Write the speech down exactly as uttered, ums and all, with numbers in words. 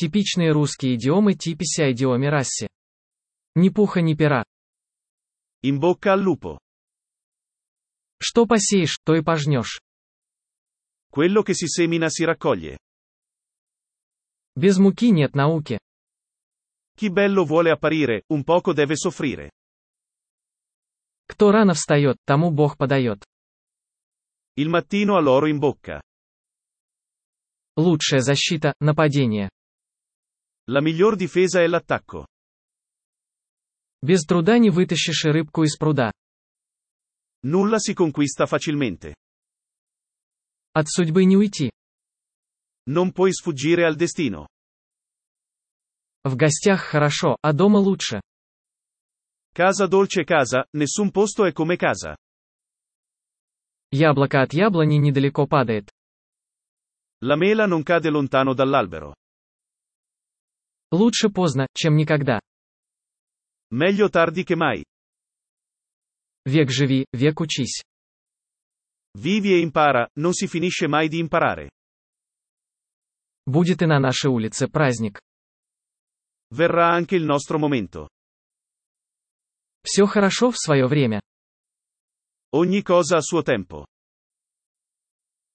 Типичные русские идиомы типися идиоми расси. Ни пуха ни пера. In bocca al lupo. Что посеешь, то и пожнешь. Quello che si semina si raccoglie. Без муки нет науки. Chi bello vuole apparire, un poco deve soffrire. Кто рано встает, тому Бог подает. Il mattino ha l'oro in bocca. Лучшая защита – нападение. La miglior difesa è l'attacco. Без труда не вытащишь и рыбку из пруда. Nulla si conquista facilmente. От судьбы не уйти. Non puoi sfuggire al destino. В гостях хорошо, а дома лучше. Casa dolce casa, nessun posto è come casa. Яблоко от яблони недалеко падает. La mela non cade lontano dall'albero. Лучше поздно, чем никогда. Meglio tardi che mai. Век живи, век учись. Vivi e impara, non si finisce mai di imparare. Будет и на нашей улице праздник. Verrà anche il nostro momento. Все хорошо в свое время. Ogni cosa a suo tempo.